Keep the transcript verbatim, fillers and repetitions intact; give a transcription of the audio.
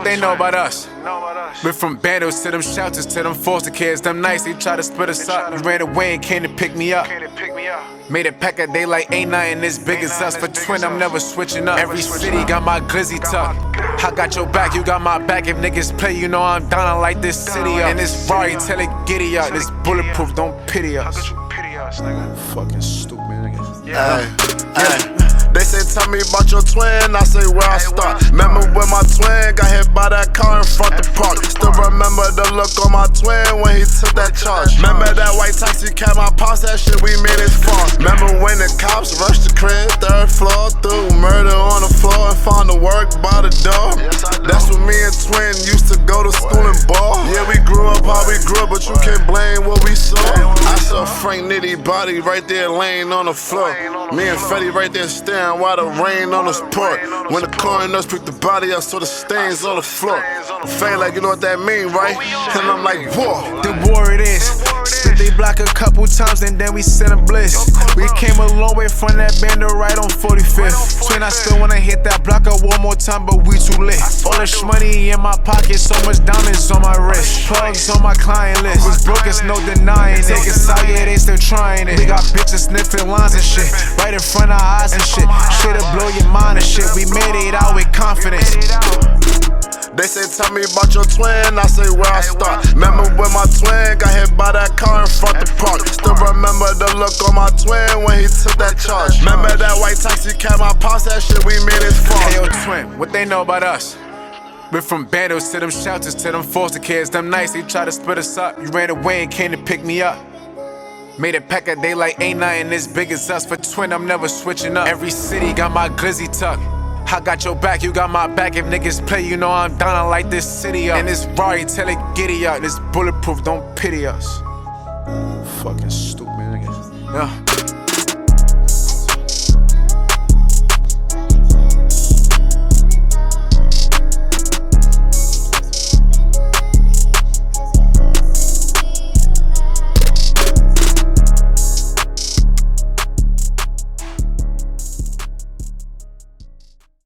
they know about us? Went from bandos to them shelters to them foster kids. Them nice, they try to split us up. You ran away and came to pick me up. Made a pack of daylight, ain't nothing as big as us. For twin, I'm never switching up. Every city got my glizzy tuck. I got your back, you got my back. If niggas play, you know I'm down. I light this city up. And this Rari, tell it giddy up. This bulletproof, don't pity us. Fucking stupid niggas. Yeah. Hey. They say, tell me about your twin, I say, where I start. Remember when my twin got hit by that car in front the park. Still remember the look on my twin when he took that charge. Remember that white taxi cab, my pops, that shit, we made it far. Remember when the cops rushed the crib, third floor, threw murder on the floor and found the work by the door. That's when me and twin used to go to school and ball. Yeah, we grew up how we grew up, but you can't blame what we saw. I saw Frank Nitty body right there laying on the floor. Me and Fetty right there staring while the rain on us poured. When the coroners picked the body up, saw the stains on the floor. Fade like, you know what that mean, right? And I'm like, war. The war it is. Split they block a couple times and then we sent a bliss. We came a long way from that bando right on forty-fifth. Twin, I still wanna hit that block up one more time, but we too lit. All this money in my pocket, so much diamonds on my wrist. Plugs on my client list. Was broke, it's no denying it. Take us out, yeah, they still trying it. We got bitches sniffing lines and shit, right in front of our eyes and shit. Shit'll blow your mind and shit. We made it out with confidence. They say, tell me about your twin, I say, where I start. Remember when my twin got hit by that car in front the park. Still remember the look on my twin when he took that charge. Remember that white taxi cab, my pops, that shit, we made it far. Hey yo, twin, what they know about us? Went from bandos to them shelters to them foster kids. Them nice, they try to split us up. You ran away and came to pick me up. Made a pack of daylight, ain't nothing as big as us. For twin, I'm never switching up. Every city got my glizzy tuck. I got your back, you got my back. If niggas play, you know I'm down. I light this city up. And this Rari, tell it giddy up. This bulletproof, don't pity us. Fucking stupid niggas. Yeah.